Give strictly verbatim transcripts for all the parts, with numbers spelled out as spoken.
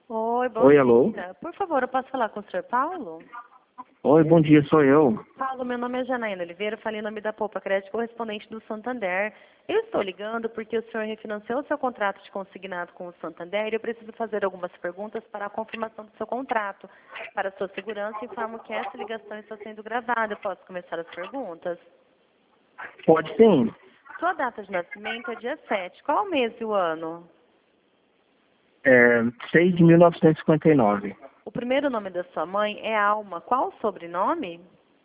Oi, bom Oi, dia. alô? Por favor, eu posso falar com o senhor Paulo? Oi, bom dia, sou eu. Paulo, meu nome é Janaína Oliveira, falei em nome da Poupa Crédito, correspondente do Santander. Eu estou ligando porque o senhor refinanciou o seu contrato de consignado com o Santander e eu preciso fazer algumas perguntas para a confirmação do seu contrato. Para sua segurança, informo que essa ligação está sendo gravada. Eu posso começar as perguntas? Pode sim. Sua data de nascimento é dia sete. Qual o mês e o ano? É, seis de mil novecentos e cinquenta e nove. O primeiro nome da sua mãe é Alma. Qual o sobrenome?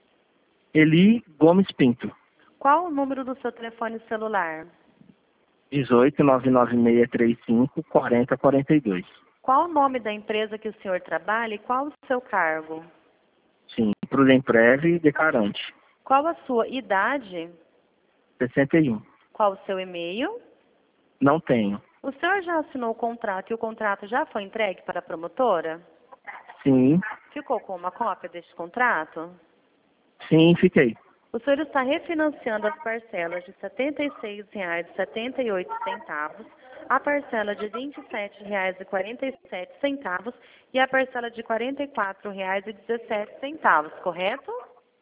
Eli Gomes Pinto. Qual o número do seu telefone celular? dezoito, nove nove seis três cinco, quarenta, quarenta e dois. Qual o nome da empresa que o senhor trabalha e qual o seu cargo? Sim, Prudemprev e Declarante. Qual a sua idade? sessenta e um. Qual o seu e-mail? Não tenho. O senhor já assinou o contrato e o contrato já foi entregue para a promotora? Sim, Ficou com uma cópia deste contrato? sim, fiquei. O senhor está refinanciando as parcelas de setenta e seis reais e setenta e oito centavos, a parcela de vinte e sete reais e quarenta e sete centavos e a parcela de quarenta e quatro reais e dezessete centavos, correto?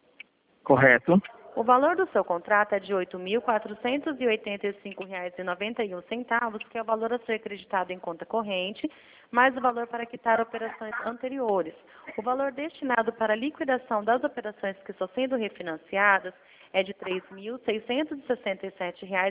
Correto? O valor do seu contrato é de oito mil quatrocentos e oitenta e cinco reais e noventa e um centavos, que é o valor a ser acreditado em conta corrente, mais o valor para quitar operações anteriores. O valor destinado para a liquidação das operações que estão sendo refinanciadas é de três mil seiscentos e sessenta e sete reais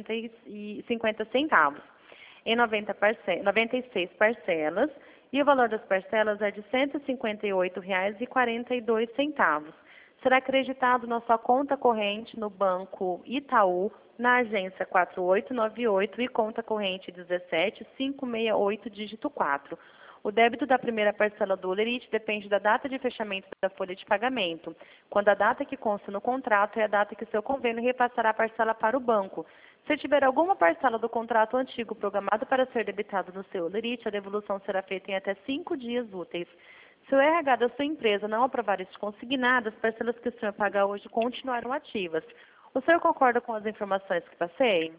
e cinquenta centavos, em noventa parce- noventa e seis parcelas, e o valor das parcelas é de cento e cinquenta e oito reais e quarenta e dois centavos. Será acreditado na sua conta corrente no Banco Itaú, na agência quatro oito nove oito e conta corrente dezessete cinco seis oito, dígito quatro. O débito da primeira parcela do Olerite depende da data de fechamento da folha de pagamento, quando a data que consta no contrato é a data que seu convênio repassará a parcela para o banco. Se tiver alguma parcela do contrato antigo programado para ser debitado no seu Olerite, a devolução será feita em até cinco dias úteis. Se o R H da sua empresa não aprovar este consignado, as parcelas que o senhor paga hoje continuarão ativas. O senhor concorda com as informações que passei?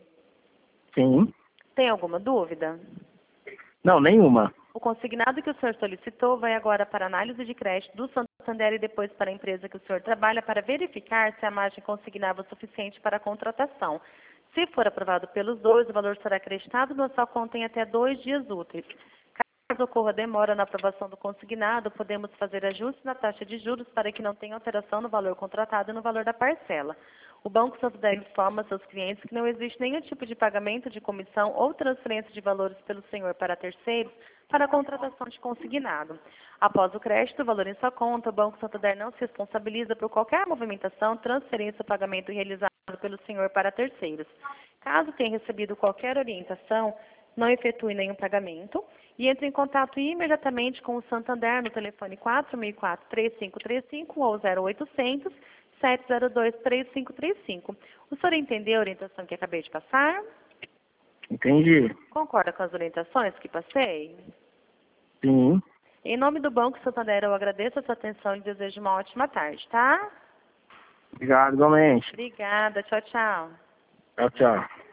Sim. Tem alguma dúvida? Não, nenhuma. O consignado que o senhor solicitou vai agora para análise de crédito do Santander e depois para a empresa que o senhor trabalha para verificar se a margem consignável é suficiente para a contratação. Se for aprovado pelos dois, o valor será acreditado na sua conta em até dois dias úteis. Caso ocorra demora na aprovação do consignado, podemos fazer ajustes na taxa de juros para que não tenha alteração no valor contratado e no valor da parcela. O Banco Santander informa seus clientes que não existe nenhum tipo de pagamento de comissão ou transferência de valores pelo senhor para terceiros para a contratação de consignado. Após o crédito, o valor em sua conta, o Banco Santander não se responsabiliza por qualquer movimentação, transferência ou pagamento realizado pelo senhor para terceiros. Caso tenha recebido qualquer orientação, não efetue nenhum pagamento e entre em contato imediatamente com o Santander no telefone quatro seis quatro, três cinco três cinco ou zero oitocentos, sete zero dois, três cinco três cinco. O senhor entendeu a orientação que acabei de passar? Entendi. Concorda com as orientações que passei? Sim. Em nome do Banco Santander, eu agradeço a sua atenção e desejo uma ótima tarde, tá? Obrigado, igualmente. Obrigada. Tchau, tchau. Tchau, tchau.